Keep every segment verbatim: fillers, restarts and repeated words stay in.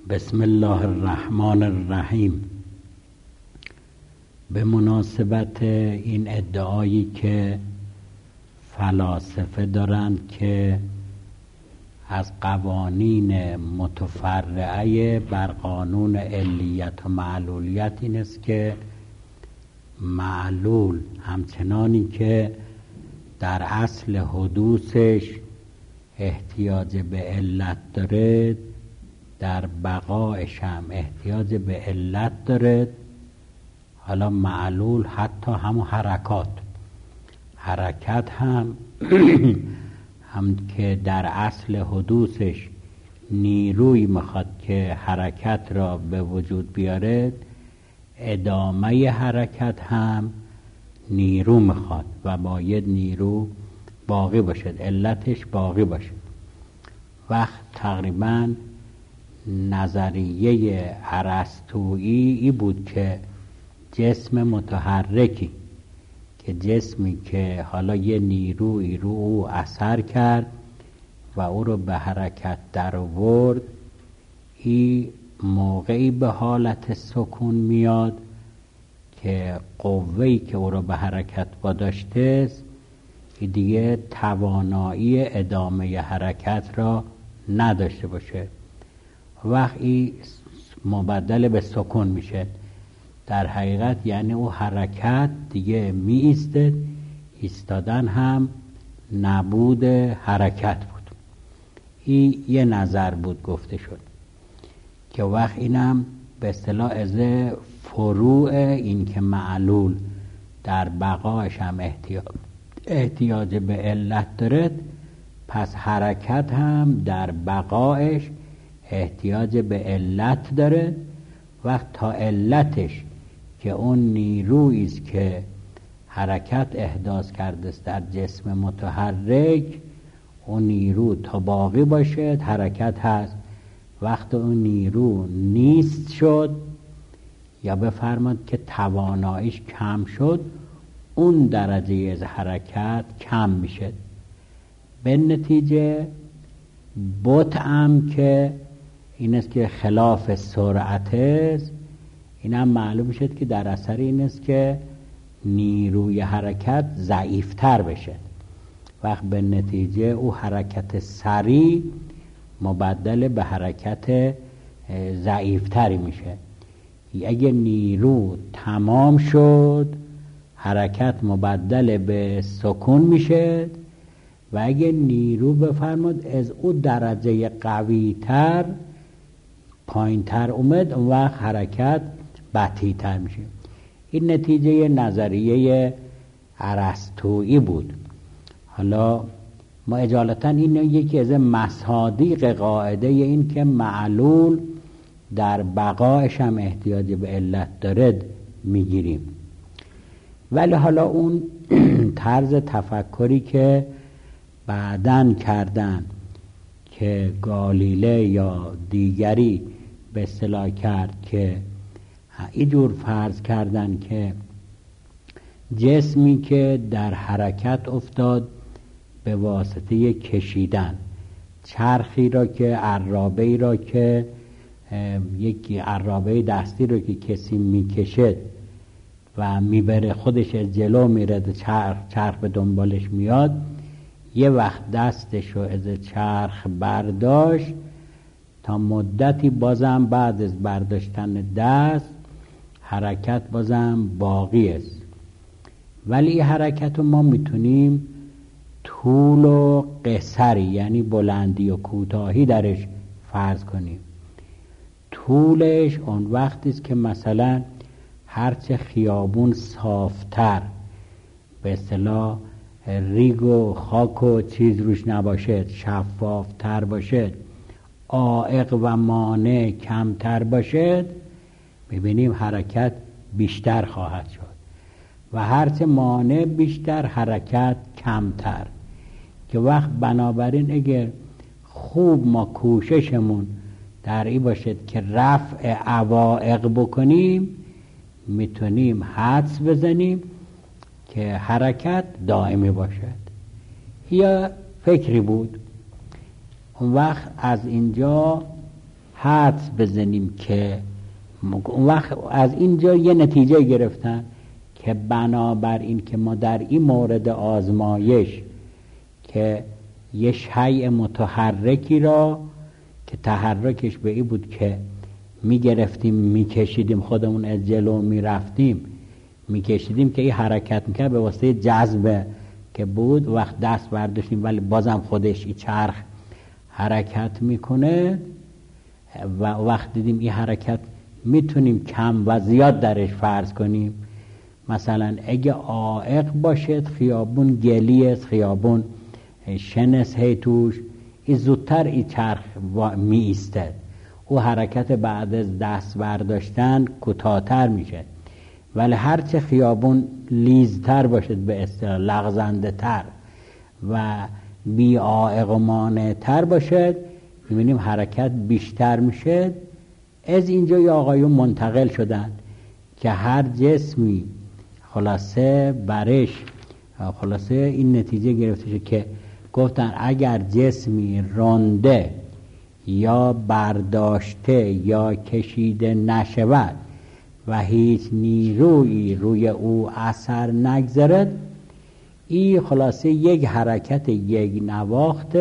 بسم الله الرحمن الرحیم. به مناسبت این ادعایی که فلاسفه دارند که از قوانین متفرعه بر قانون علیت و معلولیت این است که معلول همچنانی که در اصل حدوثش احتیاج به علت داره، در بقایش هم احتیاج به علت داره. حالا معلول حتی همون حرکات حرکت هم هم که در اصل حدوثش نیروی میخواد که حرکت را به وجود بیاره، ادامه حرکت هم نیرو میخواد و باید نیرو باقی باشد، علتش باقی باشد. وقت تقریبا نظریه ارسطویی ای بود که جسم متحرکی، که جسمی که حالا یه نیروی رو او اثر کرد و او رو به حرکت در آورد، این موقعی به حالت سکون میاد که قوه‌ای که او رو به حرکت واداشته است دیگه توانایی ادامه حرکت را نداشته باشه. وقتی مبدل به سکون میشه، در حقیقت یعنی او حرکت دیگه می ایستد، ایستادن هم نبود حرکت بود. این یه نظر بود گفته شد که وقت اینم به اصطلاح از فروع این که معلول در بقایش هم احتیاج احتیاج به علت دارد، پس حرکت هم در بقایش احتیاج به علت داره. وقت تا علتش که اون نیرویی است که حرکت احداث کرده است در جسم متحرک، اون نیرو تا باقی باشه حرکت هست. وقت اون نیرو نیست شد یا بفرماد که تواناییش کم شد، اون درجه از حرکت کم میشه. به نتیجه بطء که این است که خلاف سرعت است، این هم معلوم شد که در اثر این است که نیروی حرکت ضعیفتر بشه. وقت به نتیجه او حرکت سریع مبدل به حرکت ضعیفتری میشه. اگه نیرو تمام شد، حرکت مبدل به سکون میشه و اگه نیرو بفرماد از او درجه قوی تر پایین تر اومد، اون وقت حرکت بطیء تر میشه. این نتیجه نظریه ارسطویی بود. حالا ما اجالتا این یکی از مصادیق قاعده این که معلول در بقایش هم احتیاج به علت دارد میگیریم. ولی حالا اون طرز تفکری که بعدن کردن که گالیله یا دیگری به اصطلاح کرد که اینجور فرض کردن که جسمی که در حرکت افتاد به واسطه کشیدن، چرخی را که عرابه‌ای را که یکی عرابه دستی رو که کسی میکشد و میبره خودش از جلو میره، چرخ, چرخ به دنبالش میاد، یه وقت دستش رو از چرخ برداشت، تا مدتی بازم بعد از برداشتن دست حرکت بازم باقی است. ولی این حرکت رو ما میتونیم طول و قصری یعنی بلندی و کوتاهی درش فرض کنیم. طولش اون وقتی است که مثلا هرچه خیابون صافتر، به اصطلاح ریگ و خاک و چیز روش نباشد، شفافتر باشد، عائق و مانع کمتر باشد، ببینیم حرکت بیشتر خواهد شد و هرچه مانع بیشتر حرکت کمتر. که وقت بنابراین اگر خوب ما کوششمون در این باشد که رفع عوائق بکنیم، میتونیم حدس بزنیم که حرکت دائمی باشد. یا فکری بود اون وقت از اینجا حدس بزنیم که اون وقت از اینجا یه نتیجه گرفتن که بنابر این که ما در این مورد آزمایش که یه شیء متحرکی را که تحرکش به این بود که می گرفتیم می کشیدیم خودمون از جلو می رفتیم می کشیدیم که این حرکت میکرد به واسطه جذب که بود، وقت دست برداشتیم ولی بازم خودش این چرخ حرکت میکنه و وقت دیدیم این حرکت میتونیم کم و زیاد درش فرض کنیم. مثلا اگه عائق باشد خیابون گلی است، خیابون شنس هی توش، این زودتر این چرخ می ایستد، او حرکت بعد از دست برداشتن کوتاه‌تر میشه. ولی هرچه خیابون لیزتر باشد به اصطلاح لغزنده تر و بی عائق و مانع تر باشد میبینیم حرکت بیشتر میشه. از اینجا یا آقایون منتقل شدن که هر جسمی خلاصه برش خلاصه این نتیجه گرفته شد که گفتن اگر جسمی رانده یا برداشته یا کشیده نشود و هیچ نیرویی روی او اثر نگذارد، این خلاصه یک حرکت یک نواخت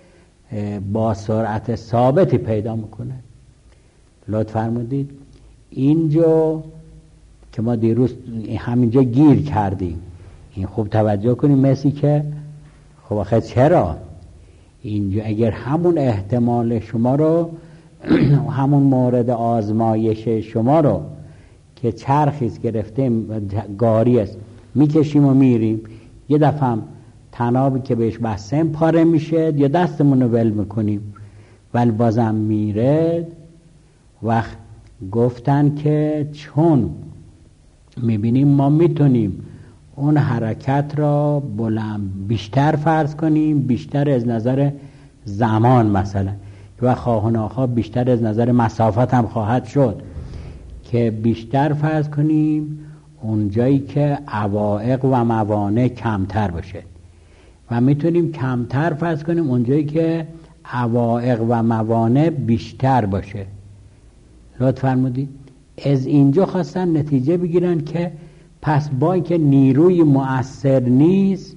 با سرعت ثابتی پیدا میکنه. لطف فرمودید اینجا که ما دیروز همینجا گیر کردیم، این خوب توجه کنیم مثل که خب آخه چرا اینجا اگر همون احتمال شما رو همون مورد آزمایش شما رو که چرخیست گرفتیم گاری است میکشیم و میریم، یه دفعه هم تنابی که بهش بستیم پاره میشه یا دستمون رو ول میکنیم ولی بازم میره. وقت گفتن که چون میبینیم ما میتونیم اون حرکت را بلند بیشتر فرض کنیم، بیشتر از نظر زمان مثلا و خواه و ناخواه بیشتر از نظر مسافت هم خواهد شد که بیشتر فرض کنیم اون جایی که عوائق و موانع کمتر باشه و میتونیم کمتر فرض کنیم اون جایی که عوائق و موانع بیشتر باشه. لطف فرمودید از اینجا خواستن نتیجه بگیرن که پس با اینکه نیروی مؤثر نیست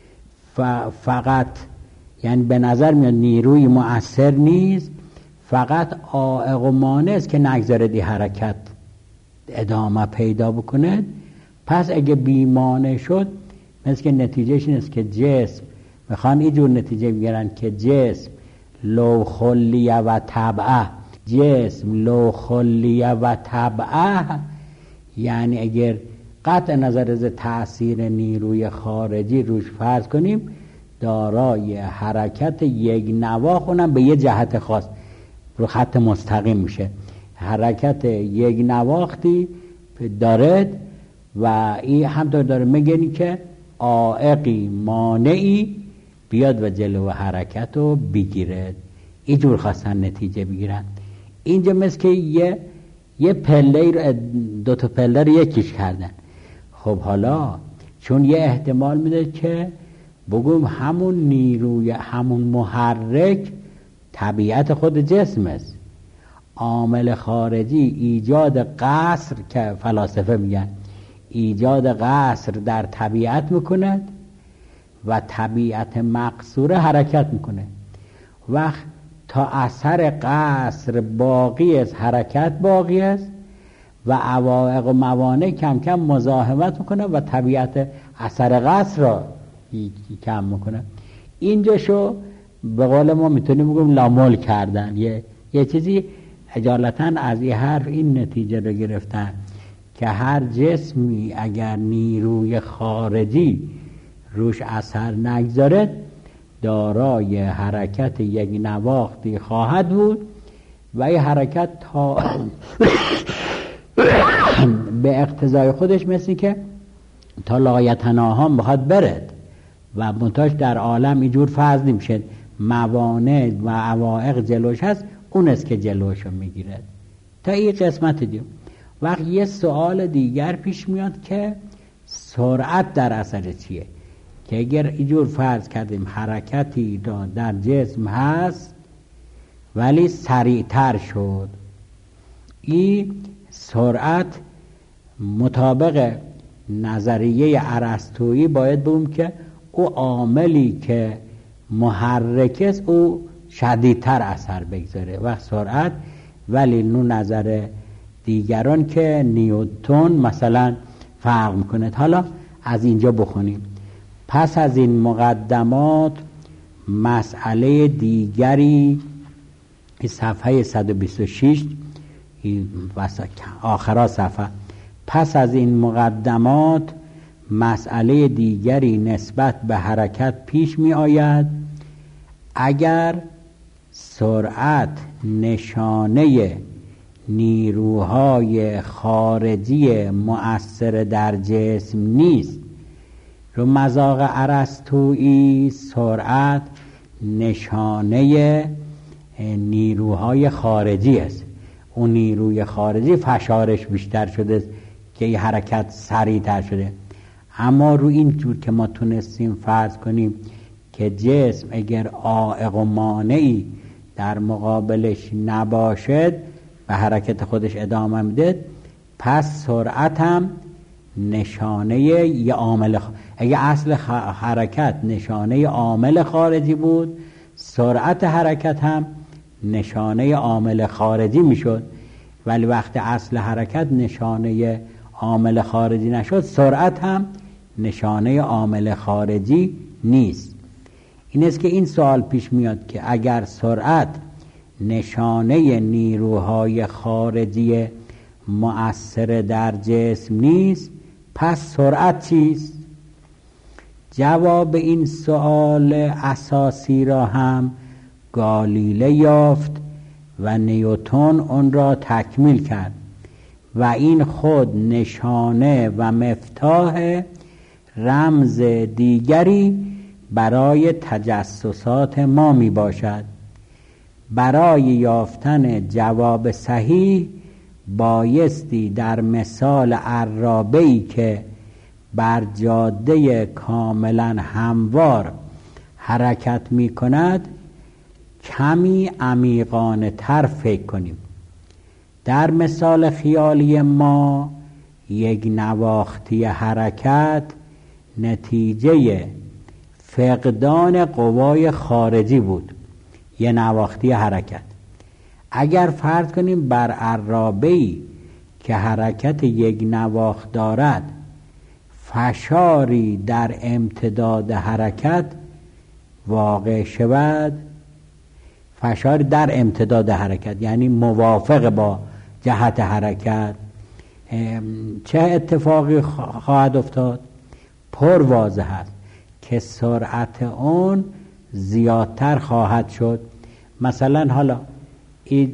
فقط یعنی به نظر میاد نیروی مؤثر نیست، فقط عائق و مانع است که نگذاره دی حرکت ادامه پیدا بکنه. پس اگه بیمانع شد مثل که نتیجهش این است که جسم میخوان اینجور نتیجه بگیرن که جسم لو خلیه و طبعه، جسم لو خلیه و طبعه یعنی اگر قطع نظر از تأثیر نیروی خارجی روش فرض کنیم دارای حرکت یک نواخت اونم به یه جهت خاص رو خط مستقیم میشه، حرکت یک نواختی دارد و این همطور داره میگنی که عائقی مانعی بیاد و جلو حرکت رو بگیرد. اینجور خواستن نتیجه بگیرن. اینجا مثل که یه یه پله رو دو تا پله رو یکیش کردن. خب حالا چون یه احتمال میده که بگویم همون نیروی همون محرک طبیعت خود جسم است، عامل خارجی ایجاد قصر که فلاسفه میگن ایجاد قصر در طبیعت میکنه و طبیعت مقصوره حرکت میکنه. وقت تا اثر قصر باقی است حرکت باقی است و عوائق و موانع کم کم مزاحمت میکنه و طبیعت اثر قصر را کم میکنه. اینجا شو به قول ما میتونیم بگیم لامول کردن، یه, یه چیزی اجالتا از این حرف این نتیجه رو گرفتن که هر جسمی اگر نیروی خارجی روش اثر نگذارد دارای حرکت یک نواختی خواهد بود و این حرکت تا به اقتضای خودش مثل که تا لایتناها بخواد برد و منتاج در عالم اینجور فرض نمیشه موانع و عوائق جلوش هست، اون است که جلوشو میگیرد تا این قسمت دیو. وقت یه سوال دیگر پیش میاد که سرعت در اثر چیه؟ که اگر اینجور فرض کردیم حرکتی در جسم هست ولی سریعتر شد. این سرعت مطابق نظریه ارسطویی باید بگیم که او عاملی که محرک است او شدیدتر اثر بگذاره و سرعت، ولی نو نظر دیگران که نیوتن مثلا فرق میکنه. حالا از اینجا بخونیم. پس از این مقدمات مسئله دیگری، صفحه صد و بیست و شش آخرا صفحه. پس از این مقدمات مسئله دیگری نسبت به حرکت پیش می آید. اگر سرعت نشانه نیروهای خارجی مؤثر در جسم نیست، رو مذاق ارسطویی سرعت نشانه نیروهای خارجی است. اون نیروی خارجی فشارش بیشتر شده که این حرکت سریعتر شده. اما رو این جور که ما تونستیم فرض کنیم که جسم اگر عائق و مانعی در مقابلش نباشد و حرکت خودش ادامه میده، پس سرعت هم نشانه یه عامل خ... اگه اصل خ... حرکت نشانه عامل خارجی بود، سرعت حرکت هم نشانه عامل خارجی میشد. ولی وقتی اصل حرکت نشانه عامل خارجی نشد، سرعت هم نشانه عامل خارجی نیست. این است که این سوال پیش میاد که اگر سرعت نشانه نیروهای خارجی مؤثر در جسم نیست، پس سرعت چیست؟ جواب این سوال اساسی را هم گالیله یافت و نیوتن اون را تکمیل کرد و این خود نشانه و مفتاح رمز دیگری برای تجسسات ما می باشد. برای یافتن جواب صحیح بایستی در مثال عرابه‌ای که بر جاده کاملا هموار حرکت می کند کمی عمیقانه تر فکر کنیم. در مثال خیالی ما یک نواختی حرکت نتیجه فقدان قوای خارجی بود، یه نواختی حرکت. اگر فرض کنیم بر عرابه‌ای که حرکت یک نواخت دارد فشاری در امتداد حرکت واقع شود، فشار در امتداد حرکت یعنی موافق با جهت حرکت، چه اتفاقی خواهد افتاد؟ پر واضح است که سرعت اون زیادتر خواهد شد. مثلا حالا این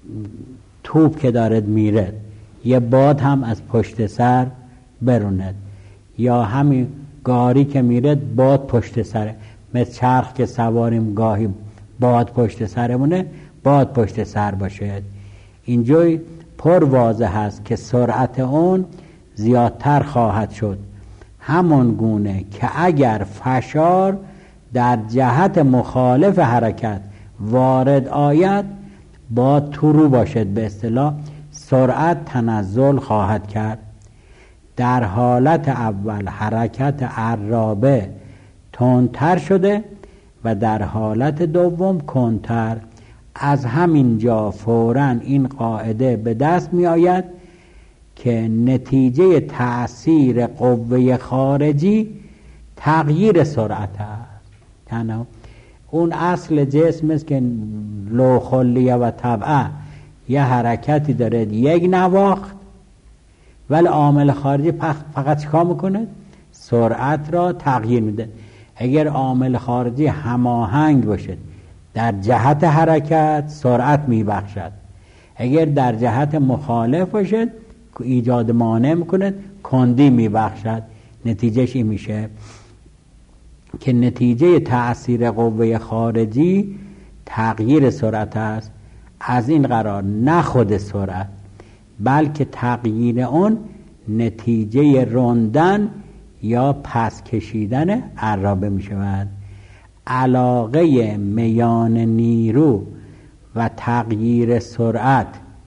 توپ که دارد میره، یه باد هم از پشت سر برونه، یا همین گاری که میره باد پشت سره، مثل چرخ که سواریم گاهی باد پشت سرمونه، باد پشت سر باشه. اینجای پر واضح است که سرعت اون زیادتر خواهد شد، همون گونه که اگر فشار در جهت مخالف حرکت وارد آید باد تو رو باشد، به اصطلاح سرعت تنزل خواهد کرد. در حالت اول حرکت عرابه تندتر شده و در حالت دوم کندتر. از همین جا فوراً این قاعده به دست می آید که نتیجه تأثیر قوه خارجی تغییر سرعت است. یعنی اون اصل جسم است که لو خلیه و طبعه یه حرکتی داره یک نواخت، ولی عامل خارجی فقط چیکار میکنه؟ سرعت را تغییر میده. اگر عامل خارجی هماهنگ باشد در جهت حرکت سرعت میبخشد، اگر در جهت مخالف باشد ایجاد مانع میکنه، کندی میبخشد. نتیجهش این میشه که نتیجه تأثیر قوه خارجی تغییر سرعت است. از این قرار نه خود سرعت بلکه تغییر اون نتیجه راندن یا پس کشیدن عرابه می شود. علاقه میان نیرو و تغییر سرعت،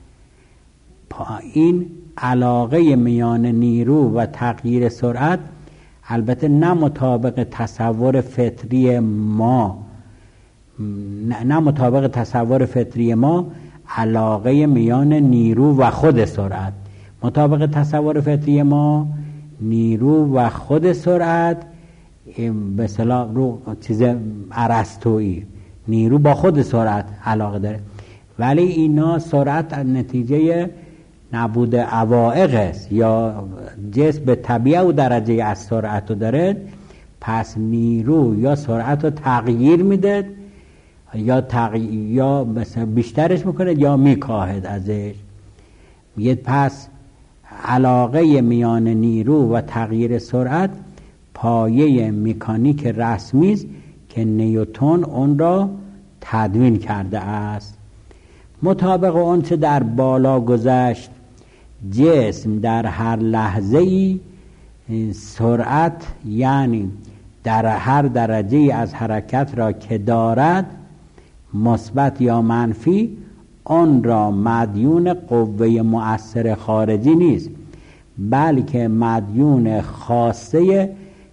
این علاقه میان نیرو و تغییر سرعت البته نه مطابق تصور فطری ما نه, نه مطابق تصور فطری ما علاقه میان نیرو و خود سرعت. مطابق تصور فطری ما نیرو و خود سرعت به اصطلاح رو چیز ارسطویی، نیرو با خود سرعت علاقه داره، ولی اینا سرعت نتیجه نبود عوائق است یا جسم به طبیعه و درجه از سرعت رو داره، پس نیرو یا سرعت رو تغییر میده یا تغییر یا مثلا بیشترش میکنه یا میکاهد ازش. میگه پس علاقه میان نیرو و تغییر سرعت پایه مکانیک رسمی است که نیوتن اون را تدوین کرده است. مطابق اون چه در بالا گذشت، جسم در هر لحظه‌ای سرعت یعنی در هر درجه از حرکت را که دارد مثبت یا منفی آن را مدیون قوه مؤثر خارجی نیست، بلکه مدیون خاصه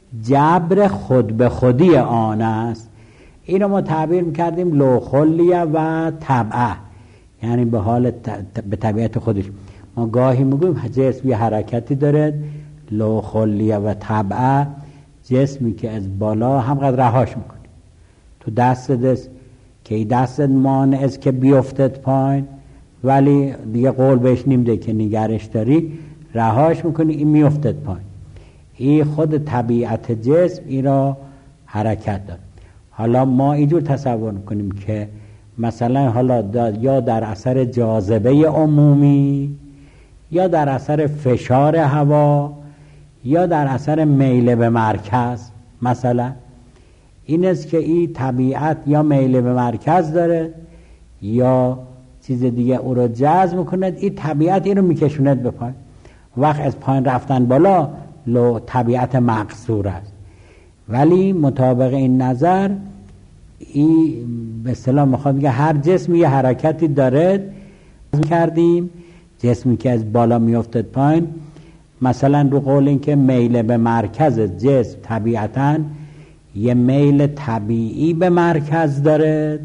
جبر خود به خودی آن است. این رو ما تعبیر میکردیم لوخلیه و طبعه، یعنی به حال به طبیعت خودش. ما گاهی میگویم جسم یه حرکتی داره لوخلیه و طبعه، جسمی که از بالا همقدر رهاش میکنی، تو دست دست که دستت مانع است که بیفتت پایین، ولی دیگه قول بهش نمیده که نگرش داری، رهاش میکنی این میفتت پایین. این خود طبیعت جسم این را حرکت داره. حالا ما اینجور تصور میکنیم که مثلا حالا یا در اثر جاذبه عمومی یا در اثر فشار هوا یا در اثر میل به مرکز، مثلا این است که این طبیعت یا میل به مرکز داره یا چیز دیگه او رو جذب میکنه، این طبیعت این رو میکشوند به پایین. وقت از پایین رفتن بالا لو طبیعت مقصور است. ولی مطابق این نظر این به اصطلاح میخواد بگه هر جسمی یه حرکتی داره کردیم، جسمی که از بالا میافتد پایین، مثلا رو قول این که میل به مرکز جسم طبیعتاً یه میل طبیعی به مرکز داره،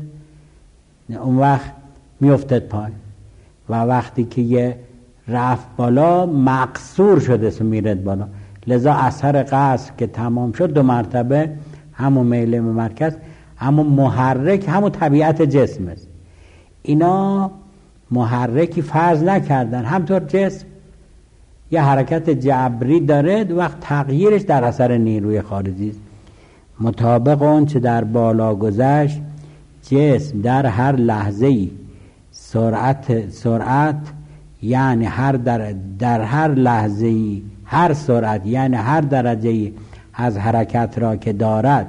اون وقت میافتد پایین، و وقتی که یه رفت بالا مقصور شده سو میرد بالا، لذا اثر قصر که تمام شد دو مرتبه همون میل به مرکز همون محرک همون طبیعت جسم است. اینا محرکی فرض نکردن، همطور جسم یه حرکت جبری داره، وقت تغییرش در اثر نیروی خارجی است. مطابق اون چه در بالا گذشت، جسم در هر لحظه‌ای سرعت سرعت یعنی هر در در هر لحظه‌ای هر سرعت یعنی هر درجه‌ای از حرکت را که دارد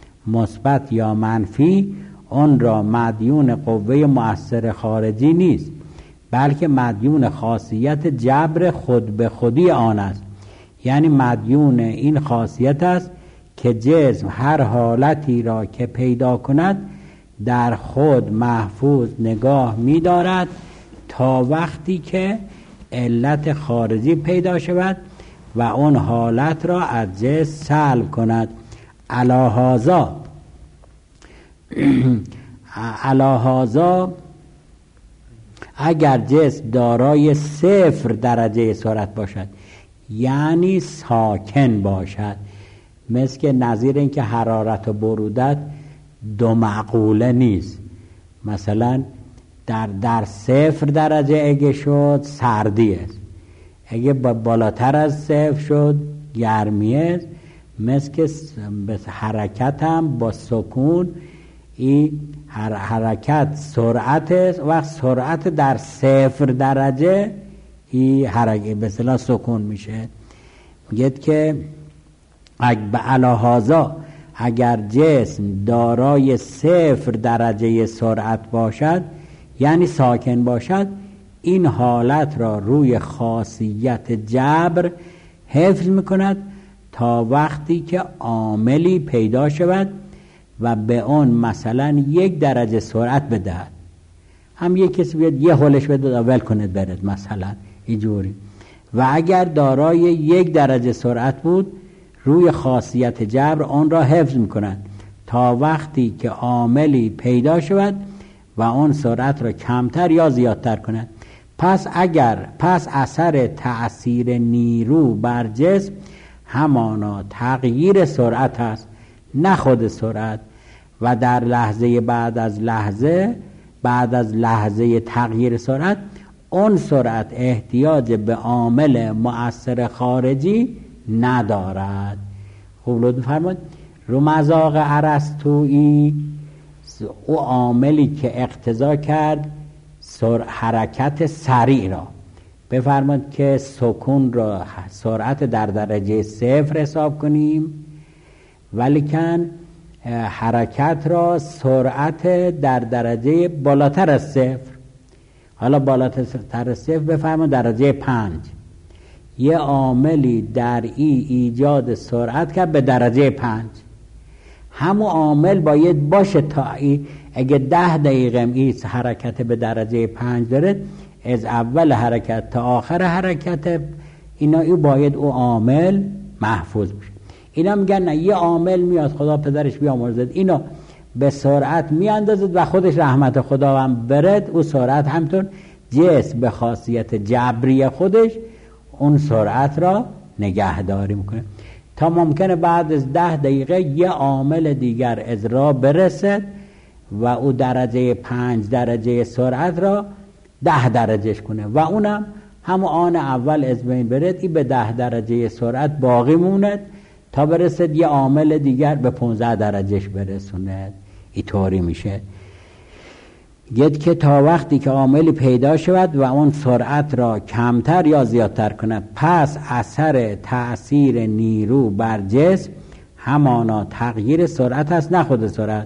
مثبت یا منفی آن را مدیون قوه مؤثر خارجی نیست، بلکه مدیون خاصیت جبر خود به خودی آن است. یعنی مدیون این خاصیت است که جسم هر حالتی را که پیدا کند در خود محفوظ نگاه می دارد تا وقتی که علت خارجی پیدا شود و اون حالت را از جسم سلب کند. علاهازا علاهازا اگر جسم دارای صفر درجه سرعت باشد یعنی ساکن باشد، مثل که نظیر این که حرارت و برودت دو معقوله نیست، مثلا در در صفر درجه اگه شد سردی است، اگه بالاتر از صفر شد گرمی است، مثل که حرکت هم با سکون این حرکت سرعت است و سرعت در صفر درجه این حرکت به اصطلاح سکون میشه. میگه که به علاهازا اگر جسم دارای صفر درجه سرعت باشد یعنی ساکن باشد، این حالت را روی خاصیت جبر حفظ میکند تا وقتی که عاملی پیدا شود و به اون مثلا یک درجه سرعت بدهد. هم یه کسی بیاد یه هولش بده ول کنه برد مثلا اینجوری. و اگر دارای یک درجه سرعت بود روی خاصیت جبر آن را حفظ میکنند تا وقتی که عاملی پیدا شود و آن سرعت را کمتر یا زیادتر کند. پس اگر پس اثر تأثیر نیرو بر جسم همانا تغییر سرعت است نه خود سرعت، و در لحظه بعد از لحظه بعد از لحظه تغییر سرعت اون سرعت احتیاج به عامل مؤثر خارجی ندارد. خوب لطف فرمایید. رو مذاق ارسطویی او عاملی که اقتضا کرد سر... حرکت سریع را بفرمایید که سکون را سرعت در درجه صفر حساب کنیم، ولیکن حرکت را سرعت در درجه بالاتر از صفر. حالا بالاتر از صفر بفرمایید درجه پنج. یه عاملی در ای ایجاد سرعت کرد به درجه پنج. همون عامل باید باشه تا ای اگه ده دقیقه ای حرکت به درجه پنج داره، از اول حرکت تا آخر حرکت اینا ای باید او عامل محفوظ بشه. اینا میگن نه، یه عامل میاد خدا پدرش بیامرزد اینو به سرعت میاندازد و خودش رحمت خدا هم برد، او سرعت همطور جسم به خاصیت جبری خودش اون سرعت را نگهداری میکنه تا ممکنه بعد از ده دقیقه یه عامل دیگر از را برسد و او درجه پنج درجه سرعت را ده درجهش کنه و اونم همون آن اول از بین برد، ای به ده درجه سرعت باقی موند تا برسد یه عامل دیگر به پانزده درجهش برسوند. ای طوری میشه گید که تا وقتی که عاملی پیدا شود و اون سرعت را کمتر یا زیادتر کنه. پس اثر تأثیر نیرو بر جسم همانا تغییر سرعت است نه خود سرعت،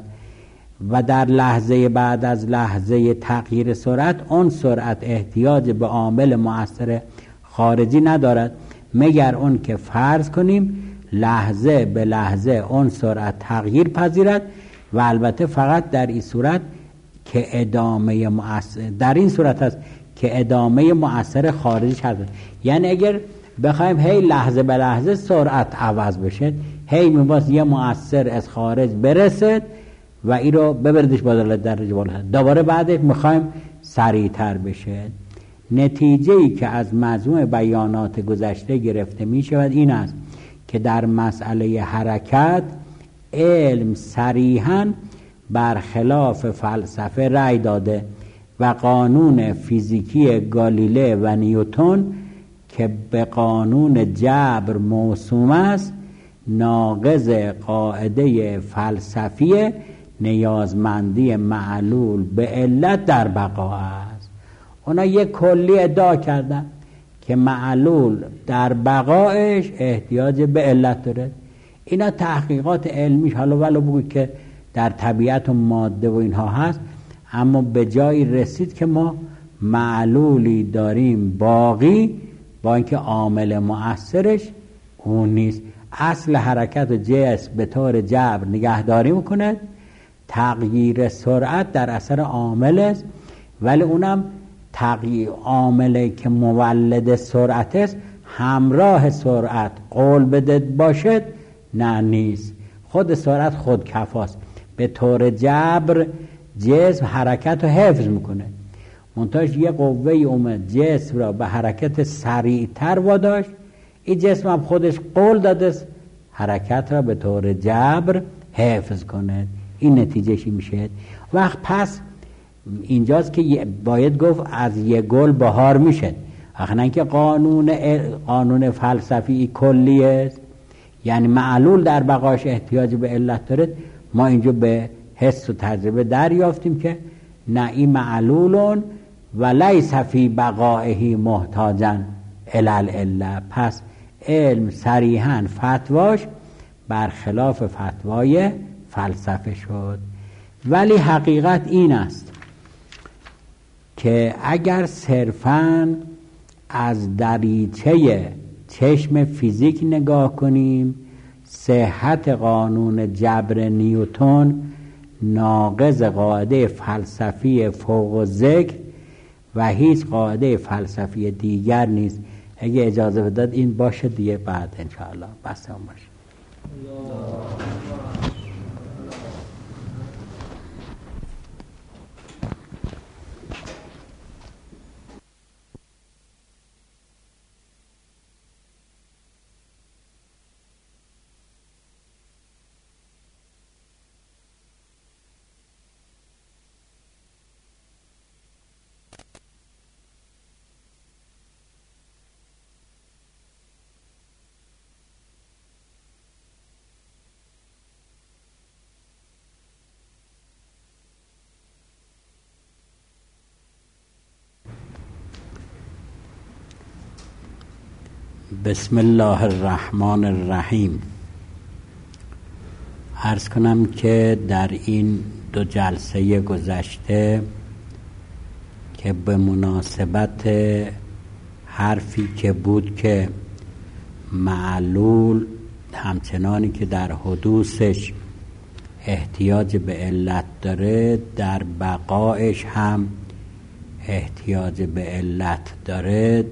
و در لحظه بعد از لحظه تغییر سرعت اون سرعت احتیاج به عامل مؤثر خارجی ندارد، مگر اون که فرض کنیم لحظه به لحظه اون سرعت تغییر پذیرد و البته فقط در این صورت که ادامه مؤثر در این صورت است که ادامه مؤثر خارجی هست. یعنی اگر بخوایم هی لحظه به لحظه سرعت عوض بشه، هی میباید یه مؤثر از خارج برسد و این رو ببردش با درجه بالا، دوباره بعدش میخوایم سریعتر بشه. نتیجه ای که از مجموع بیانات گذشته گرفته می شود این است که در مسئله حرکت علم صریحاً برخلاف فلسفه رأی داده و قانون فیزیکی گالیله و نیوتن که به قانون جبر موسوم است ناقض قاعده فلسفی نیازمندی معلول به علت در بقا است. اونا یک کلی ادعا کردن که معلول در بقایش احتیاج به علت داره. اینا تحقیقات علمیش حالا ولو بگوید که در طبیعت و ماده و اینها هست، اما به جایی رسید که ما معلولی داریم باقی با اینکه عامل مؤثرش اون نیست. اصل حرکت و جسم به طور جبر نگهداری میکنه، تغییر سرعت در اثر عامل است، ولی اونم تغییر عاملی که مولد سرعت است همراه سرعت قول بده باشد نه نیست، خود سرعت خود کفاست. به طور جبر جسم حرکت رو حفظ میکنه، منتهاش یه قوه اومد جسم را به حرکت سریعتر واداشت، این جسم هم خودش قول داده حرکت را به طور جبر حفظ کنه. این نتیجهشی میشه. وقت پس اینجاست که باید گفت از یه گل بهار میشه، اخنا که قانون قانون فلسفی کلی است، یعنی معلول در بقاش احتیاج به علت داره. ما اینجا به حس و تجربه دریافتیم که نه، این معلولون و لیس فی بقائه محتاجا الی العله. پس علم صریحاً فتواش برخلاف فتوای فلسفه شد. ولی حقیقت این است که اگر صرفاً از دریچه چشم فیزیک نگاه کنیم، صحت قانون جبر نیوتن ناقض قاعده فلسفی فوق ذکر و هیچ قاعده فلسفی دیگر نیست. اگه اجازه بداد این باشه دیگه، بعد انشاءالله بس هم باشه. بسم الله الرحمن الرحیم. عرض کنم که در این دو جلسه گذشته که به مناسبت حرفی که بود که معلول همچنانی که در حدوثش احتیاج به علت داره، در بقایش هم احتیاج به علت داره،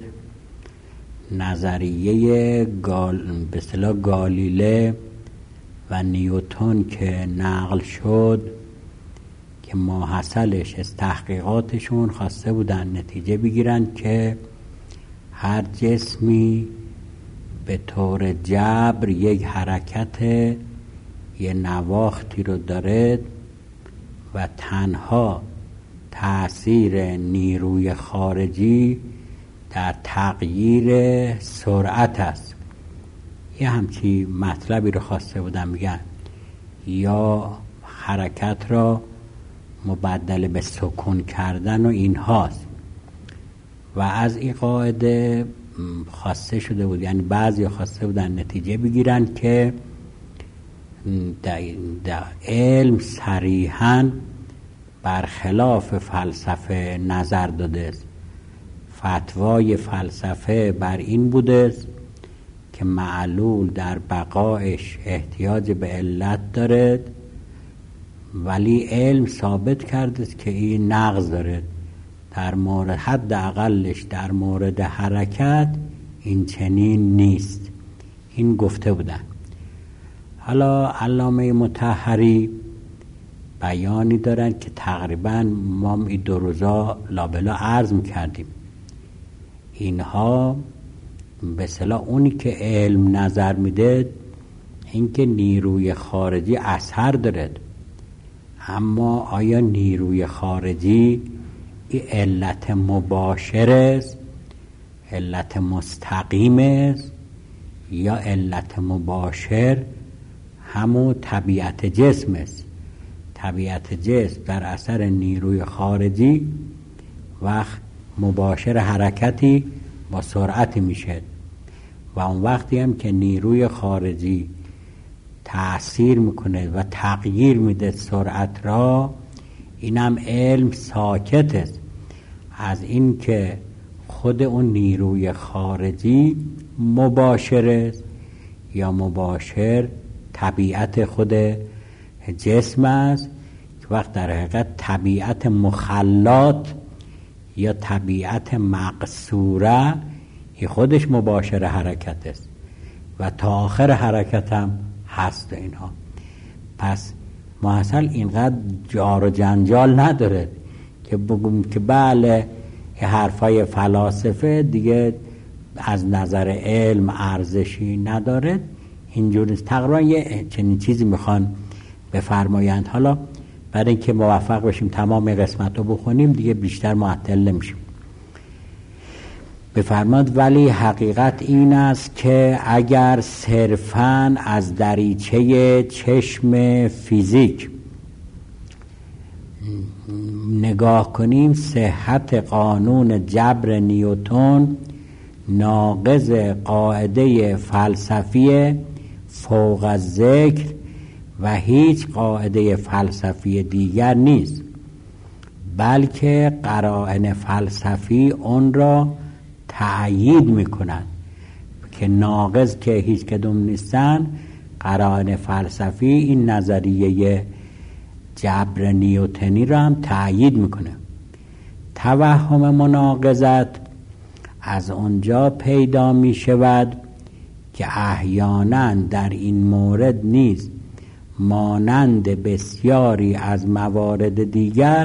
نظریه گال به اصطلاح گالیله و نیوتن که نقل شد که ماحصلش از تحقیقاتشون خواسته بودن نتیجه بگیرن که هر جسمی به طور جبر یک حرکت یه نواختی رو داره و تنها تأثیر نیروی خارجی در تغییر سرعت است. یه همچی مطلبی رو خواسته بودم میگن یا حرکت را مبدل به سکون کردن و این هاست و از این قاعده خواسته شده بود، یعنی بعضی خواسته بودن نتیجه بگیرن که در, در علم صریحاً برخلاف فلسفه نظر داده است. فتوای فلسفه بر این بوده که معلول در بقایش احتیاج به علت دارد، ولی علم ثابت کرده که این نقض دارد. در مورد حد اقلش در مورد حرکت این چنین نیست. این گفته بودن. حالا علامه مطهری بیانی دارن که تقریبا ما این دو روزا لابلا عرض میکردیم. اینها به اصطلاح اونی که علم نظر میده این که نیروی خارجی اثر دارد، اما آیا نیروی خارجی این علت مباشر است، علت مستقیم است، یا علت مباشر همون طبیعت جسم است؟ طبیعت جسم در اثر نیروی خارجی وقت مباشر حرکتی با سرعتی میشه و اون وقتی هم که نیروی خارجی تأثیر میکنه و تغییر میده سرعت را، اینم علم ساکت است از این که خود اون نیروی خارجی مباشر است یا مباشر طبیعت خود جسم است، که وقت در حقیقت طبیعت مخلات یا طبیعت مقصوره ای خودش مباشر حرکت است و تا آخر حرکت هم هست اینها. پس محصل اینقدر جار و جنجال نداره که بگم که بله حرفای فلاسفه دیگه از نظر علم ارزشی نداره. اینجور نیست. تقریبا یه چنین چیزی میخوان بفرمایند. حالا برای اینکه موفق بشیم تمام قسمت رو بخونیم دیگه بیشتر معطل نمیشیم. بفرماد ولی حقیقت این است که اگر صرفاً از دریچه چشم فیزیک نگاه کنیم، صحت قانون جبر نیوتن ناقض قاعده فلسفی فوق الذکر و هیچ قاعده فلسفی دیگر نیست، بلکه قرائن فلسفی اون را تأیید میکنند که ناقض که هیچ کدوم نیستن. قرائن فلسفی این نظریه جبر نیوتنی را هم تأیید میکنه. توهم مناقضت از اونجا پیدا می شود که احیانا در این مورد نیز مانند بسیاری از موارد دیگر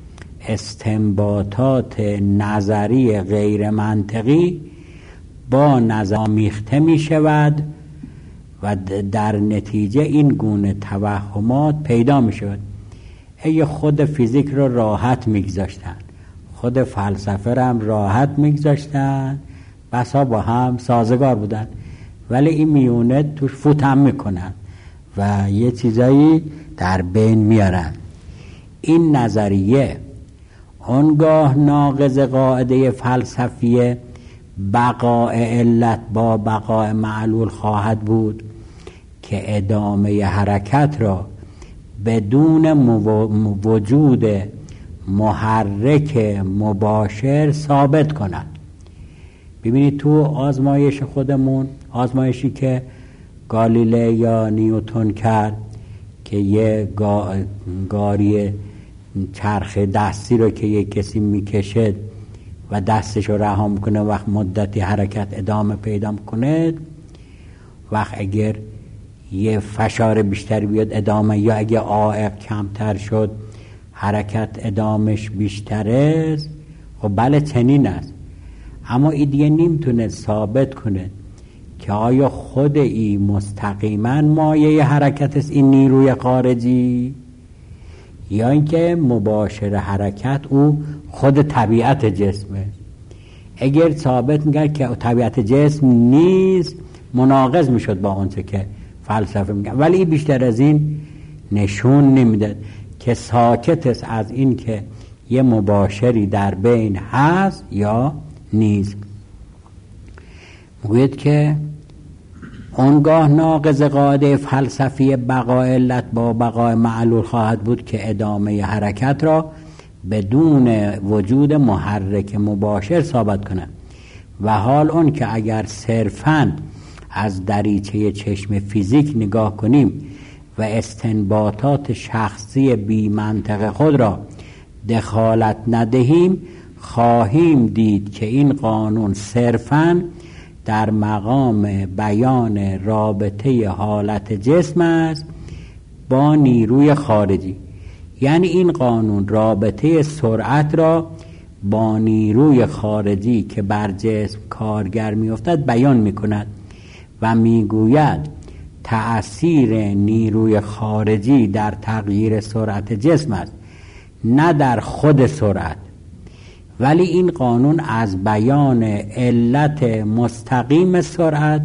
استنباطات نظری غیر منطقی با نظر آمیخته می شود و در نتیجه این گونه توهمات پیدا می شود. ای خود فیزیک رو راحت می گذاشتن، خود فلسفه رو هم راحت می گذاشتن، بسا با هم سازگار بودن، ولی این میونه توش فوت هم می کنن و یه چیزایی در بین میارن. این نظریه اونگاه ناقض قاعده فلسفی بقاء علت با بقاء معلول خواهد بود که ادامه حرکت را بدون وجود محرک مباشر ثابت کند. ببینید تو آزمایش خودمون، آزمایشی که گالیله یا نیوتن کرد که یه گا... گاری چرخ دستی رو که یک کسی میکشد و دستش رو رها میکنه، وقت مدتی حرکت ادامه پیدا میکنه، وقت اگر یه فشار بیشتر بیاد ادامه، یا اگه عائق کمتر شد حرکت ادامش بیشتره. خب بله چنین است، اما این دیگه نمیتونه ثابت کنه که آیا خود این مستقیما مایه حرکت است، این نیروی خارجی، یا اینکه مباشر حرکت او خود طبیعت جسمه. اگر ثابت میگه که طبیعت جسم نیست، مناقض میشد با اون چه که فلسفه میگه، ولی این بیشتر از این نشون نمیده که ساکت است از این که یه مباشری در بین هست یا نیست. میگوید که اونگاه ناقض قاعده فلسفی بقاء علت با بقاء معلول خواهد بود که ادامه حرکت را بدون وجود محرک مباشر ثابت کند. و حال اون که اگر صرفاً از دریچه چشم فیزیک نگاه کنیم و استنباطات شخصی بی منطق خود را دخالت ندهیم، خواهیم دید که این قانون صرفاً در مقام بیان رابطه حالت جسم است با نیروی خارجی. یعنی این قانون رابطه سرعت را با نیروی خارجی که بر جسم کارگر می افتد بیان می کند و می گوید تأثیر نیروی خارجی در تغییر سرعت جسم است، نه در خود سرعت. ولی این قانون از بیان علت مستقیم سرعت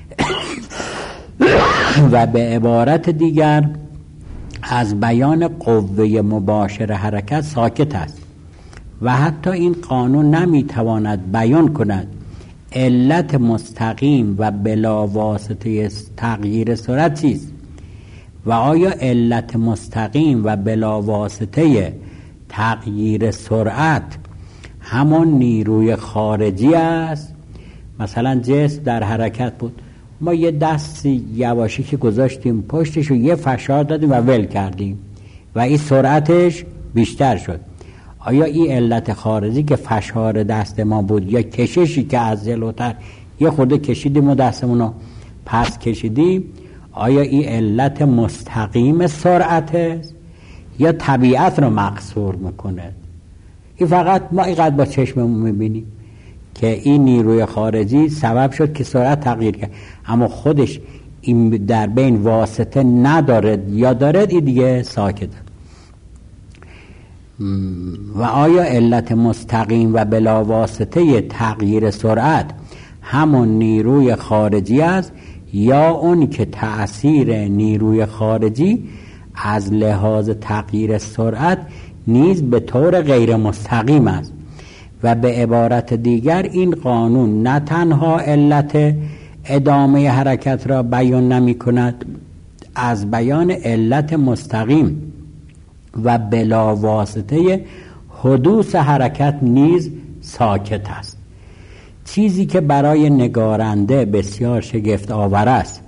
و به عبارت دیگر از بیان قوه مباشر حرکت ساکت است و حتی این قانون نمیتواند بیان کند علت مستقیم و بلا واسطه تغییر سرعت چیست و آیا علت مستقیم و بلا واسطه تغییر سرعت همون نیروی خارجی است. مثلا جسم در حرکت بود، ما یه دستی یواشی که گذاشتیم پشتش و یه فشار دادیم و ول کردیم و این سرعتش بیشتر شد. آیا این علت خارجی که فشار دست ما بود یا کششی که از جلوتر یه خورده کشیدیم و دستمون رو پس کشیدیم، آیا این علت مستقیم سرعت است یا طبیعت رو مقصور میکنه؟ این فقط ما اینقدر با چشممون میبینیم که این نیروی خارجی سبب شد که سرعت تغییر کرد، اما خودش این در بین واسطه ندارد یا دارد، این دیگه ساکته. و آیا علت مستقیم و بلا واسطه تغییر سرعت همون نیروی خارجی است یا اون که تأثیر نیروی خارجی از لحاظ تغییر سرعت نیز به طور غیر مستقیم است؟ و به عبارت دیگر این قانون نه تنها علت ادامه حرکت را بیان نمی کند، از بیان علت مستقیم و بلا واسطه حدوث حرکت نیز ساکت است. چیزی که برای نگارنده بسیار شگفت آور است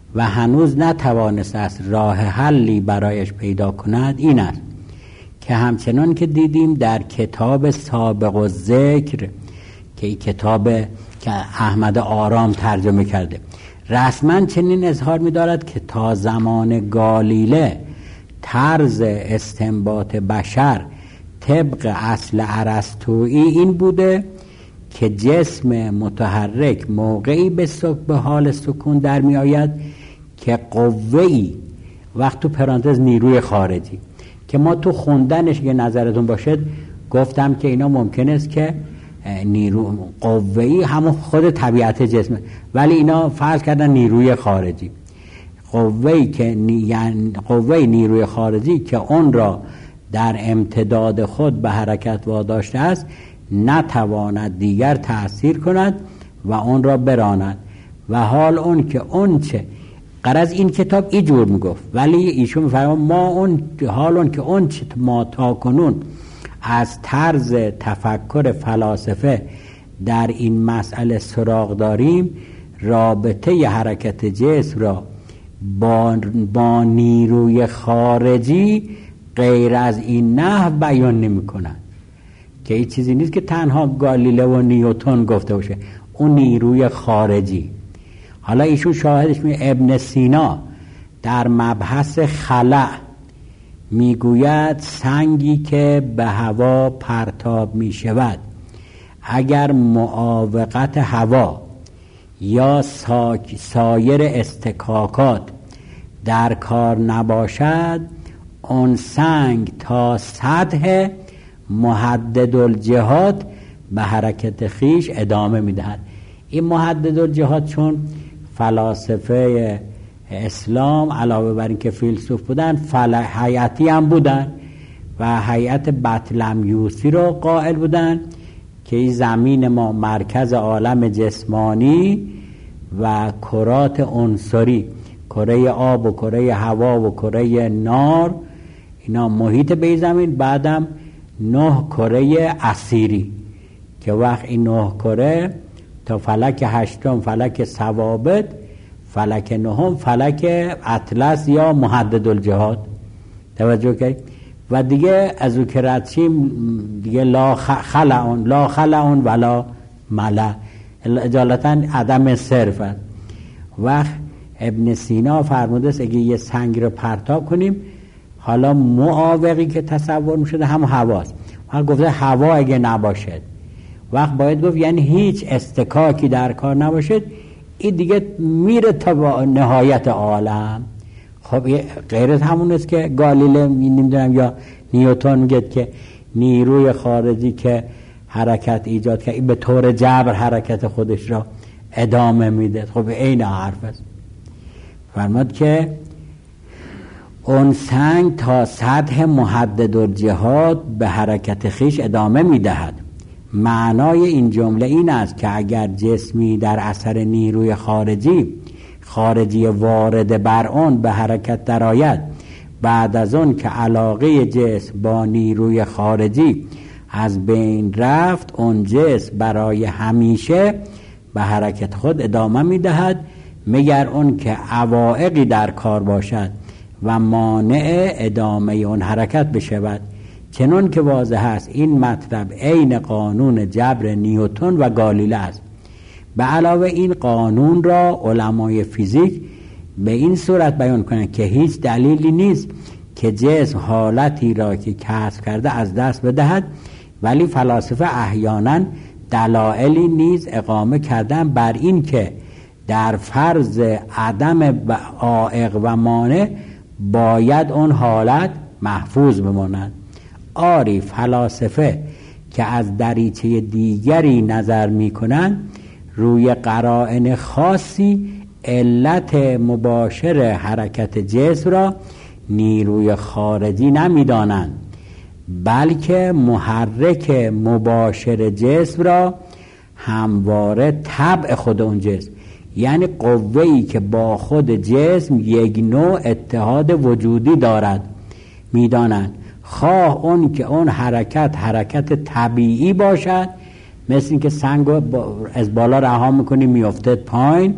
و هنوز نتوانست است راه حلی برایش پیدا کند این است که همچنان که دیدیم در کتاب سابق الذکر که این کتاب که احمد آرام ترجمه کرده رسما چنین اظهار می‌دارد که تا زمان گالیله طرز استنباط بشر طبق اصل ارسطویی این بوده که جسم متحرک موقعی به, به حال سکون در می آید که قوه‌ای وقت تو پرانتز نیروی خارجی که ما تو خوندنش که نظرتون باشد گفتم که اینا ممکن است که نیرو قوه‌ای همون خود طبیعت جسم ولی اینا فرض کردن نیروی خارجی قوه‌ای که نی... یعنی قوه نیروی خارجی که اون را در امتداد خود به حرکت واداشته است نتواند دیگر تأثیر کند و اون را براند و حال اون که اون چه غرض این کتاب اینجور میگفت ولی ایشون میفرماید ما اون حال اون که اون چه ما تا کنون از طرز تفکر فلاسفه در این مسئله سراغ داریم رابطه ی حرکت جسم را با, با نیروی خارجی غیر از این نحو بیان نمی کنند که این چیزی نیست که تنها گالیله و نیوتن گفته باشه اون نیروی خارجی. حالا ایشون شاهدش می ابن سینا در مبحث خلع میگوید سنگی که به هوا پرتاب می شود اگر معاوقت هوا یا سایر استکاکات در کار نباشد اون سنگ تا سطح محددالجهات به حرکت خیش ادامه میدهد. این محددالجهات چون فلاسفه اسلام علاوه بر این که فیلسوف بودن هیئتی هم بودن و هیئت بطلمیوسی رو قائل بودن که این زمین ما مرکز عالم جسمانی و کرات عنصری کره آب و کره هوا و کره نار اینا محیط به زمین بعدم نه کره اسیری که وقت این نه کره تا فلک هشتم فلک ثوابت فلک نهم فلک اطلس یا محددالجهات توجه کنید و دیگه از او که رد شیم دیگه لا خلعون لا خلعون ولا ملع اجالتا عدم صرف است. وقت ابن سینا فرموده است اگه یه سنگ رو پرتاب کنیم حالا معاوقی که تصور میشده هم هواست وقت گفته هوا اگه نباشد وقت باید گفت یعنی هیچ استکاکی در کار نباشد این دیگه میره تا نهایت عالم. خب غیر از همون است که گالیله نمیدونم یا نیوتن میگه که نیروی خارجی که حرکت ایجاد کرد به طور جبر حرکت خودش را ادامه میده. خب این حرف است. فرمود که اون سنگ تا سطح محددالجهات به حرکت خیش ادامه میدهد. معنای این جمله این است که اگر جسمی در اثر نیروی خارجی خارجی وارد بر آن به حرکت درآید بعد از اون که علاقه جسم با نیروی خارجی از بین رفت اون جسم برای همیشه به حرکت خود ادامه میدهد مگر اون که عوائقی در کار باشد و مانع ادامه اون حرکت بشود. چنان که واضح است این مطلب عین قانون جبر نیوتن و گالیله است. به علاوه این قانون را علمای فیزیک به این صورت بیان کنند که هیچ دلیلی نیست که جسم حالتی را که کسب کرده از دست بدهد ولی فلاسفه احیانا دلایلی نیز اقامه کردن بر این که در فرض عدم عائق و مانع باید اون حالت محفوظ بماند. آری فلاسفه که از دریچه دیگری نظر می کنند روی قرائن خاصی علت مباشر حرکت جسم را نیروی خارجی نمی دانند بلکه محرک مباشر جسم را همواره طبع خود اون جسم یعنی قوه‌ای که با خود جسم یک نوع اتحاد وجودی دارد می دانند. خواه اون که اون حرکت حرکت طبیعی باشد مثل این که سنگ از بالا رها میکنی میفته پایین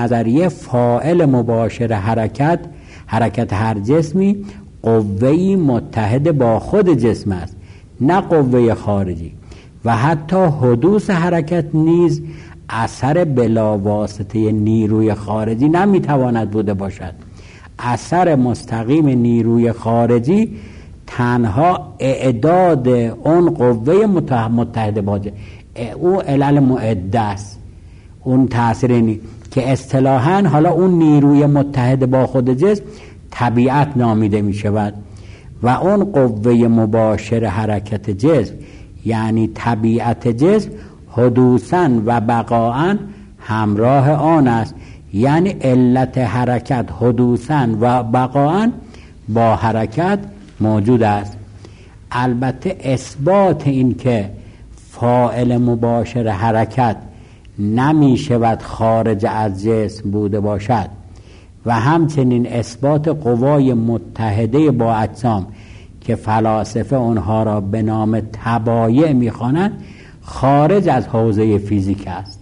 نظریه فاعل مباشر حرکت حرکت هر جسمی قوه‌ای متحد با خود جسم است، نه قوه خارجی. و حتی حدوث حرکت نیز اثر بلاواسطه نیروی خارجی نمیتواند بوده باشد. اثر مستقیم نیروی خارجی تنها اعداد اون قوه متحد با جسم، او علل معده است. اون تأثیر اینی که اصطلاحاً حالا اون نیروی متحد با خود جسم طبیعت نامیده می شود و اون قوه مباشر حرکت جسم یعنی طبیعت جسم حدوثاً و بقاءً همراه آن است، یعنی علت حرکت حدوثاً و بقاءً با حرکت موجود است. البته اثبات این که فاعل مباشر حرکت نمی شود خارج از جسم بوده باشد و همچنین اثبات قوای متحده با اجسام که فلاسفه اونها را به نام تبایع می‌خوانند خارج از حوزه فیزیک است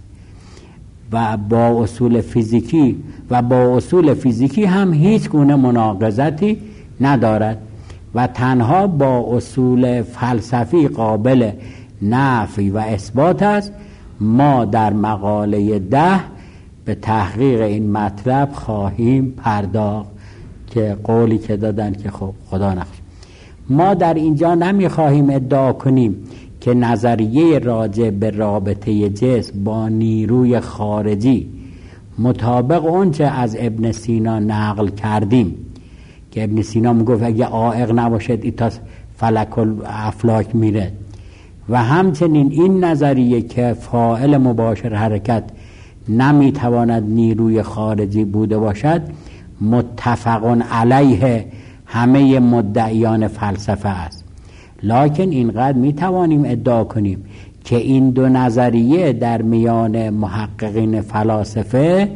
و با اصول فیزیکی و با اصول فیزیکی هم هیچ گونه مناقضتی ندارد و تنها با اصول فلسفی قابل نفی و اثبات است. ما در مقاله ده به تحقیق این مطلب خواهیم پرداخت که قولی که دادن که خب خدا نخواهد. ما در اینجا نمیخواهیم ادعا کنیم که نظریه راجع به رابطه جسم با نیروی خارجی مطابق اونچه از ابن سینا نقل کردیم که ابن سینا میگفت اگه عائق نباشد ای تا فلک الافلاک میره و همچنین این نظریه که فاعل مباشر حرکت نمیتواند نیروی خارجی بوده باشد متفق علیه همه مدعیان فلسفه است. لکن اینقدر میتوانیم ادعا کنیم که این دو نظریه در میان محققین فلاسفه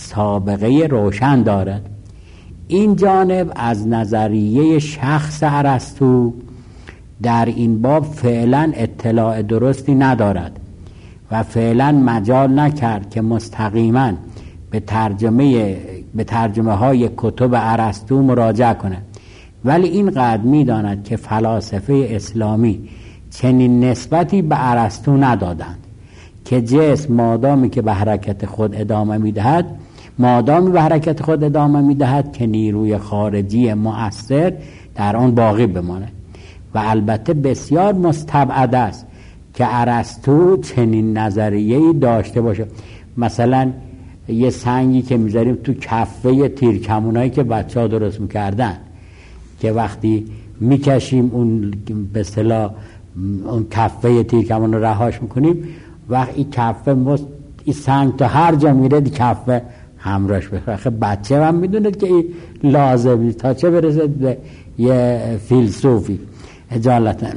سابقه روشن دارد. این جانب از نظریه شخص ارسطو در این باب فعلا اطلاع درستی ندارد و فعلا مجال نکرد که مستقیما به ترجمه به ترجمه های کتب ارسطو مراجعه کند، ولی این قدر می‌داند که فلاسفه اسلامی چنین نسبتی به ارسطو ندادند که جسم مادامی که به حرکت خود ادامه می‌دهد مادامی به حرکت خود ادامه می‌دهد که نیروی خارجی مؤثر در آن باقی بماند و البته بسیار مستبعد است که ارسطو چنین نظریه‌ای داشته باشه. مثلا یه سنگی که می‌ذاریم تو کفه تیرکمونایی که بچه‌ها درست می‌کردن که وقتی میکشیم اون به اصطلاح اون کفه تیرکمان رو رهاش میکنیم وقتی این کفه مست این سنگ تا هر جا میره دی کفه همراهش بخواه. بچه هم میدونه که این لازمی تا چه برسه به یه فیلسوفی اجالتا.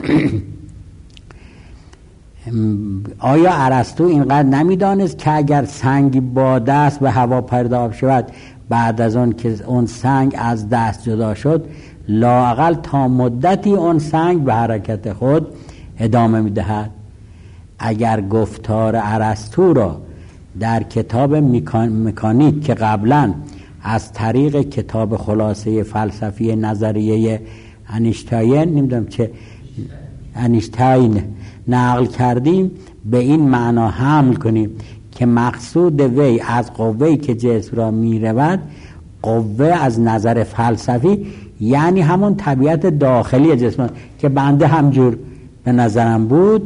آیا ارسطو اینقدر نمیدانست که اگر سنگی با دست به هوا پرتاب شود بعد از اون که اون سنگ از دست جدا شد لااقل تا مدتی اون سنگ به حرکت خود ادامه میدهد؟ اگر گفتار ارسطو را در کتاب مکانیک که قبلا از طریق کتاب خلاصه فلسفی نظریه انیشتین نمیدونم چه انیشتین نقل کردیم به این معنا حمل کنیم که مقصود وی از قوه‌ای که جسم را میرود قوه از نظر فلسفی یعنی همون طبیعت داخلی جسم که بنده همجور به نظرم بود،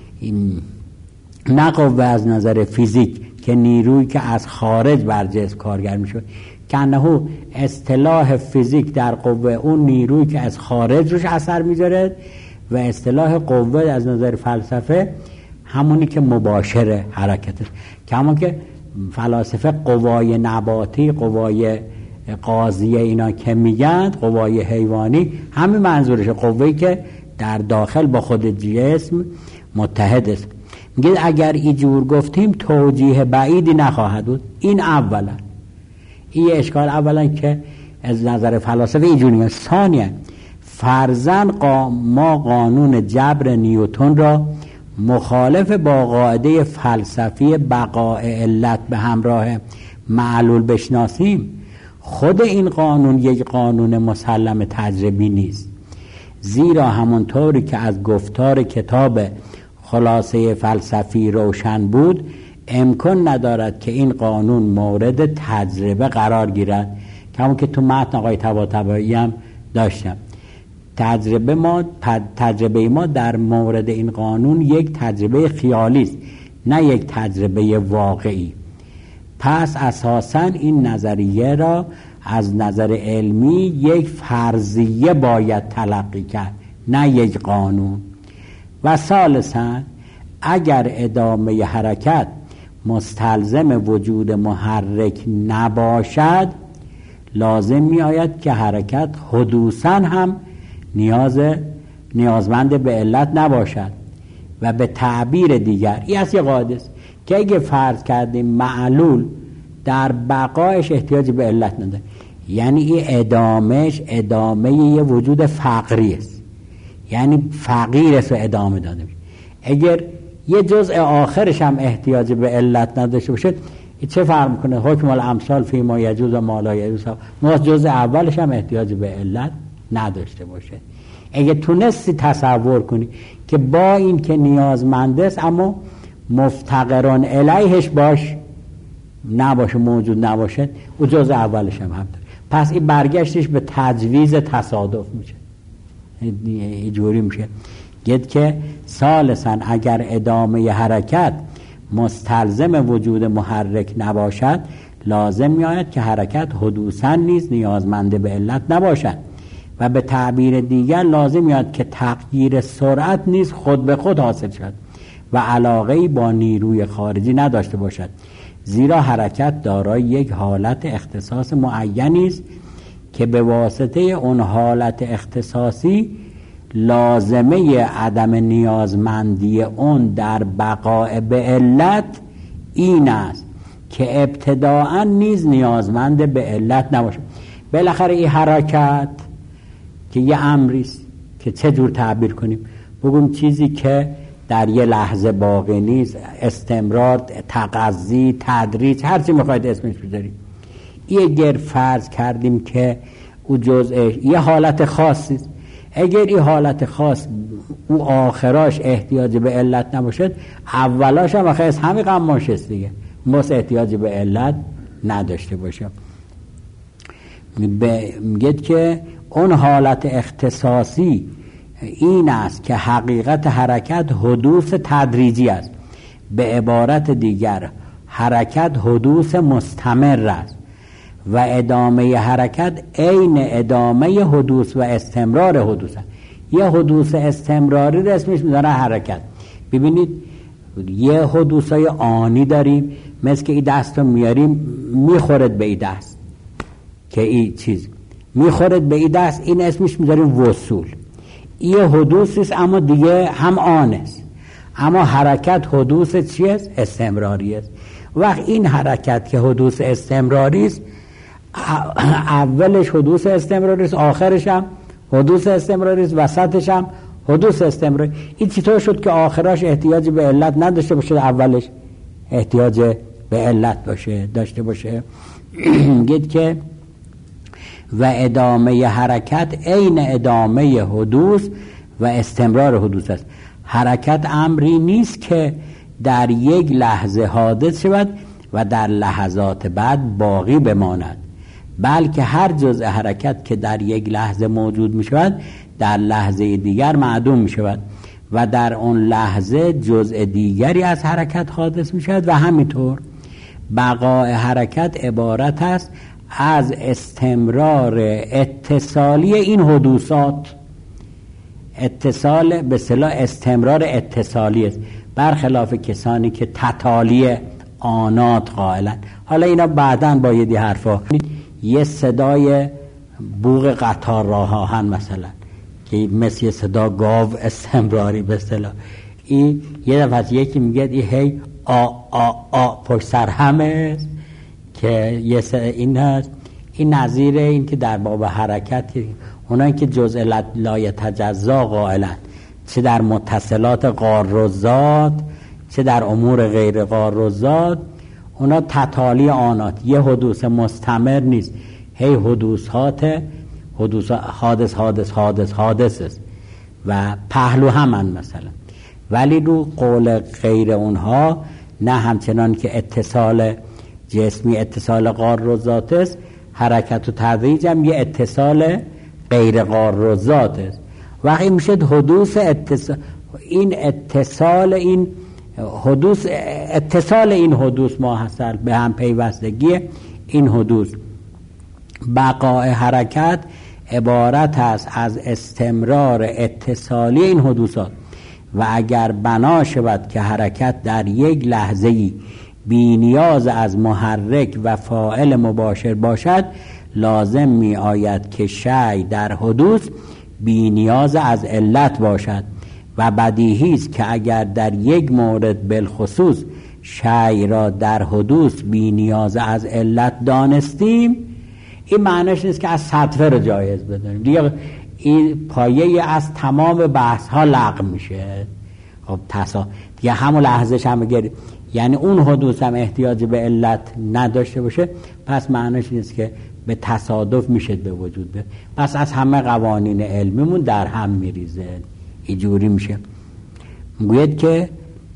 نه قوه از نظر فیزیک که نیرویی که از خارج بر جسم کارگر میشود که انه اصطلاح فیزیک در قوه اون نیرویی که از خارج روش اثر میذاره و اصطلاح قوه از نظر فلسفه همونی که مباشر حرکته که همون که فلاسفه قوای نباتی قوای قاضیه اینا که میگن قوای حیوانی همین منظورش قوه‌ای که در داخل با خود جسم متحد است. میگه اگر اینجور گفتیم توجیه بعیدی نخواهد بود. این اولا این اشکال اولا که از نظر فلاسفه اینجوریه. ثانیا فرضاً قا ما قانون جبر نیوتن را مخالف با قاعده فلسفی بقاء علت به همراه معلول بشناسیم، خود این قانون یک قانون مسلم تجربی نیست، زیرا همونطوری که از گفتار کتاب خلاصه فلسفی روشن بود، امکان ندارد که این قانون مورد تجربه قرار گیرد، که همون که تو متن آقای طباطبایی هم داشتم. تجربه ما تجربه ما در مورد این قانون یک تجربه خیالی است، نه یک تجربه واقعی. پس اساساً این نظریه را از نظر علمی یک فرضیه باید تلقی کرد، نه یک قانون. و ثالثاً اگر ادامه حرکت مستلزم وجود محرک نباشد، لازم می آید که حرکت حدوثاً هم نیاز نیازمند به علت نباشد. و به تعبیر دیگر این از یه قاعده است که اگه فرض کردیم معلول در بقایش احتیاج به علت نداره، یعنی این ادامهش ادامه یه وجود فقری است، یعنی فقیر است و ادامه داده میشه. اگر یه جزء آخرش هم احتیاج به علت نداشته باشه، چه فرق میکنه؟ حکم الامثال فی ما یجوز و ما لا یجوز. ما جزء اولش هم احتیاج به علت نداشته باشه. اگه تونستی تصور کنی که با این که نیازمند است اما مفتقران الیهش باش نباشه، موجود نباشه، او جزء اولش هم هم داره. پس این برگشتش به تجویز تصادف میشه، اینجوری میشه. گید که ثالثاً اگر ادامه حرکت مستلزم وجود محرک نباشد، لازم میآید که حرکت حدوثاً نیز نیازمند به علت نباشد. و به تعبیر دیگر لازم میاد که تغییر سرعت نیز خود به خود حاصل شد و علاقه‌ای با نیروی خارجی نداشته باشد، زیرا حرکت دارای یک حالت اختصاص معینی است که به واسطه اون حالت اختصاصی لازمه عدم نیازمندی اون در بقاء به علت این است که ابتداءً نیز نیازمند به علت نباشد. بالاخره این حرکت که یه امریست که چه جور تعبیر کنیم، بگم چیزی که در یه لحظه باقی نیست، استمرار، تقضی، تدریج، هر چی میخواید اسمش بذاریم. این اگر فرض کردیم که او جزء یه حالت خاصی است، اگر این حالت خاص او آخراش احتیاج به علت نباشد، اولاش هم آخرش همین قماش است دیگه، ماست احتیاج به علت نداشته باشه. میگید که اون حالت اختصاصی این است که حقیقت حرکت حدوث تدریجی است. به عبارت دیگر حرکت حدوث مستمر است و ادامه حرکت عین ادامه حدوث و استمرار حدوث است. یه حدوث استمراری رو اسمش میذاره حرکت. ببینید یه حدوثای آنی داریم، مثل که این دست رو میاریم میخورد به این دست، که این چیز میخورد به این دست، این اسمش میذاریم وصول. این حدوث است اما دیگه هم آن است، اما حرکت حدوث چی است؟ استمراری است. وقت این حرکت که حدوث استمراری است، اولش حدوث استمراری است، آخرش هم حدوث استمراری است، وسطش هم حدوث استمراری. این چطور شد که آخرش احتیاج به علت نداشته باشه، اولش احتیاج به علت باشه داشته باشه؟ گید که و ادامه حرکت عین ادامه حدوث و استمرار حدوث است. حرکت امری نیست که در یک لحظه حادث شود و در لحظات بعد باقی بماند، بلکه هر جزء حرکت که در یک لحظه موجود می شود در لحظه دیگر معدوم می شود و در اون لحظه جزء دیگری از حرکت حادث می شود. و همینطور بقاء حرکت عبارت است از استمرار اتصالی این حدوثات. اتصال به اصطلاح استمرار اتصالی است، برخلاف کسانی که تتالی آنات قائلن. حالا اینا بعداً با یه دی حرفا یه صدای بوق قطار راه آهن مثلا که مثل صدا گاو استمراری به اصطلاح، این یه دفعه یکی میگه این هی آ آ آ پشت سر همه که یه این هست. این نظیر این که در باب حرکت اونایی که جزء لا یتجزا قائلن، چه در متصلات قار و ذات چه در امور غیر قار و ذات، اونا تتالی آنات، یه حدوث مستمر نیست، هی حدوثات حدوث حادث حادث حادث حادث است و پهلو همن مثلا. ولی رو قول غیر اونها نه، همچنان که اتصال جسمی اتصال قار و ذات است، حرکت و تدریج هم یه اتصال غیر قار و ذات است. وقتی میشه حدوث اتصال، این اتصال این حدوث اتصال این حدوث ماحصل به هم پیوستگی این حدوث. بقای حرکت عبارت است از استمرار اتصالی این حدوثات و اگر بنا شود که حرکت در یک لحظه‌ای بی نیاز از محرک و فاعل مباشر باشد، لازم می آید که شیء در حدوث بی نیاز از علت باشد و بدیهی است که اگر در یک مورد بالخصوص شیء را در حدوث بی نیاز از علت دانستیم، این معنیش نیست که از صدفه رو جایز بدونیم دیگه. این پایه از تمام بحث ها لغو میشه. خب تصا دیگه همون لحظهش هم بگیر، یعنی اون حدوث هم احتیاج به علت نداشته باشه، پس معنیش نیست که به تصادف میشه به وجود بیاد. پس از همه قوانین علمیمون در هم میریزه، اینجوری میشه. میگوید که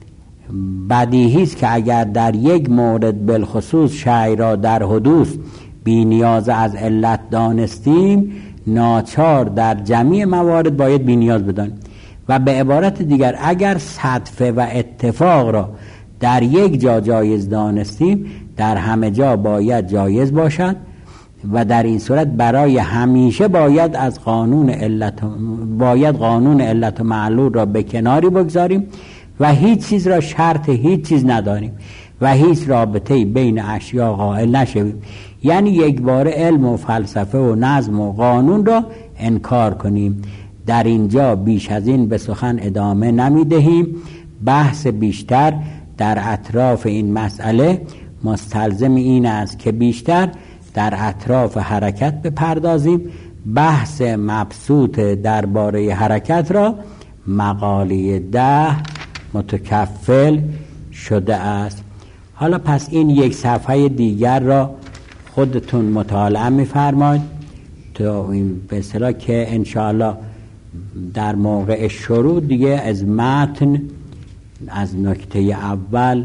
بدیهی است که اگر در یک مورد بالخصوص شیء را در حدوث بی نیاز از علت دانستیم، ناچار در جمعی موارد باید بی نیاز بدانیم. و به عبارت دیگر اگر صدفه و اتفاق را در یک جا جایز دانستیم، در همه جا باید جایز باشد و در این صورت برای همیشه باید از قانون علت باید قانون علت و معلول را به کناری بگذاریم و هیچ چیز را شرط هیچ چیز نداریم و هیچ رابطه‌ای بین اشیا قائل نشویم. یعنی یک بار علم و فلسفه و نظم و قانون را انکار کنیم. در اینجا بیش از این به سخن ادامه نمی دهیم. بحث بیشتر در اطراف این مسئله مستلزم این است که بیشتر در اطراف حرکت بپردازیم. بحث مبسوط درباره حرکت را مقاله ده متکفل شده است. حالا پس این یک صفحه دیگر را خودتون مطالعه می‌فرمایید تا این به اصطلاح که انشاءالله در موقع شروع دیگه از متن، از نکته اول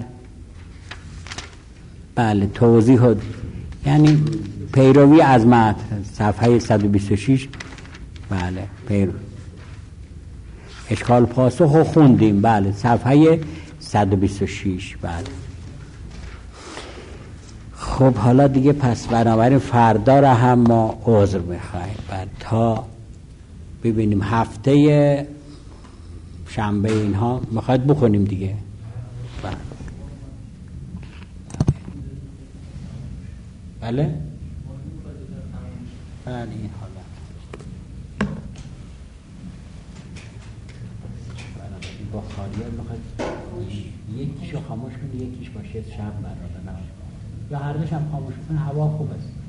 بله توضیح، یعنی پیروی از متن صفحه صد و بیست و شش بله پیرو اشکال پاسخ رو خوندیم، بله صفحه صد و بیست و شش بله. خب حالا دیگه پس بنابراین فردا را هم ما عذر میخوایم بعد تا ببینیم هفته شنبه اینها میخواید بخونیم دیگه. بله بله بله این حالا با خالیت میخواید یکیشو خاموش کنید یکیش باشه شب برادر نه یا هر دوش هم خاموش کنید، هوا خوب است.